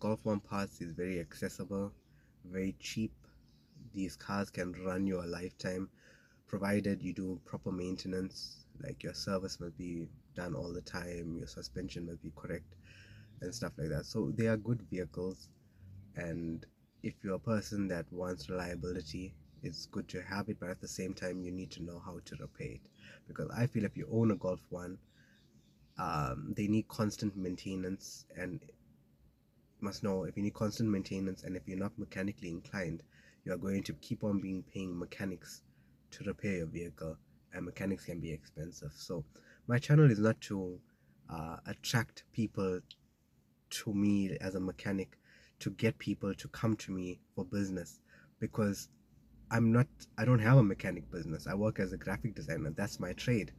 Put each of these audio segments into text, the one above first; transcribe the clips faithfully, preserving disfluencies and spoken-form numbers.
Golf One parts is very accessible, very cheap. These cars can run you a lifetime, provided you do proper maintenance. Like your service must be done all the time, your suspension must be correct, and stuff like that. So they are good vehicles, and if you're a person that wants reliability, it's good to have it, but at the same time you need to know how to repair it. Because I feel if you own a Golf One, um, they need constant maintenance, and must know if you need constant maintenance and if you're not mechanically inclined, you are going to keep on being paying mechanics to repair your vehicle, and mechanics can be expensive. So my channel is not to uh, attract people to me as a mechanic, to get people to come to me for business, because I'm not I don't have a mechanic business. I work as a graphic designer. That's my trade.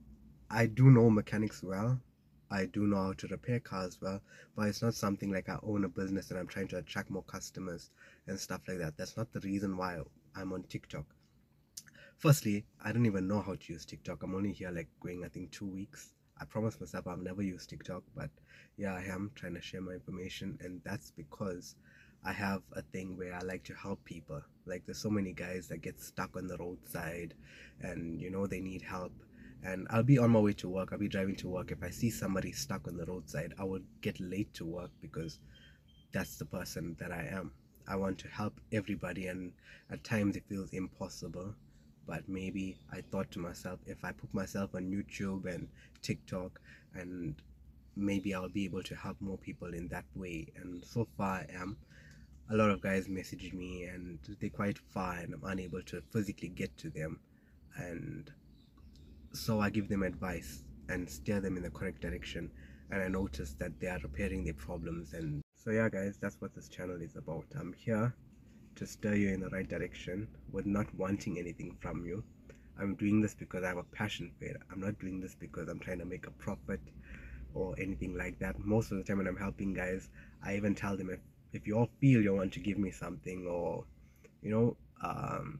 I do know mechanics well. I do know how to repair cars well, but it's not something like I own a business and I'm trying to attract more customers and stuff like that. That's not the reason why I'm on TikTok. Firstly, I don't even know how to use TikTok. I'm only here like going, I think, two weeks. I promised myself I've never used TikTok, but yeah, I am trying to share my information, and that's because I have a thing where I like to help people. Like, there's so many guys that get stuck on the roadside, and you know they need help. And I'll be on my way to work. I'll be driving to work. If I see somebody stuck on the roadside, I would get late to work because that's the person that I am. I want to help everybody, and at times it feels impossible. But maybe I thought to myself, if I put myself on YouTube and TikTok, and maybe I'll be able to help more people in that way. And so far I am. A lot of guys message me and they're quite far and I'm unable to physically get to them, and so I give them advice and steer them in the correct direction, and I notice that they are repairing their problems. And so yeah guys, that's what this channel is about. I'm here to steer you in the right direction with not wanting anything from you. I'm doing this because I have a passion for it. I'm not doing this because I'm trying to make a profit or anything like that. Most of the time when I'm helping guys, I even tell them, if, if you all feel you want to give me something, or you know um,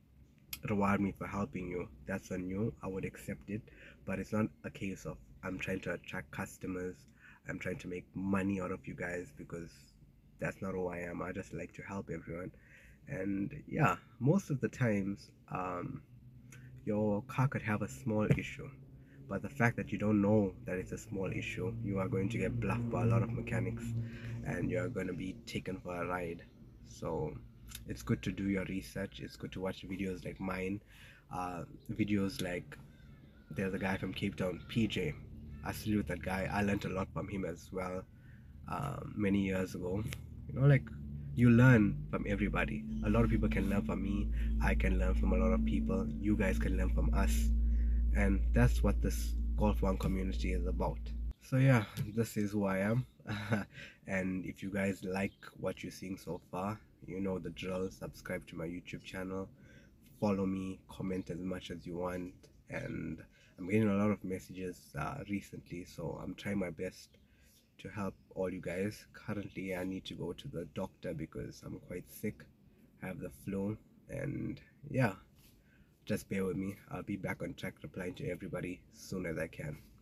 reward me for helping you, that's on you. I would accept it, but it's not a case of I'm trying to attract customers, I'm trying to make money out of you guys, because that's not who I am. I just like to help everyone. And yeah, most of the times um, your car could have a small issue, but the fact that you don't know that it's a small issue, you are going to get bluffed by a lot of mechanics and you're going to be taken for a ride. So it's good to do your research. It's good to watch videos like mine, uh, videos like, there's a guy from Cape Town, P J. I salute that guy. I learned a lot from him as well, um, many years ago. You know, like, you learn from everybody. A lot of people can learn from me. I can learn from a lot of people. You guys can learn from us, and that's what this Golf One community is about. So yeah, this is who I am. And if you guys like what you're seeing so far, you know the drill. Subscribe to my YouTube channel, follow me, comment as much as you want. And I'm getting a lot of messages uh, recently, so I'm trying my best to help all you guys. Currently I need to go to the doctor because I'm quite sick. I have the flu, and yeah, just bear with me. I'll be back on track replying to everybody as soon as I can.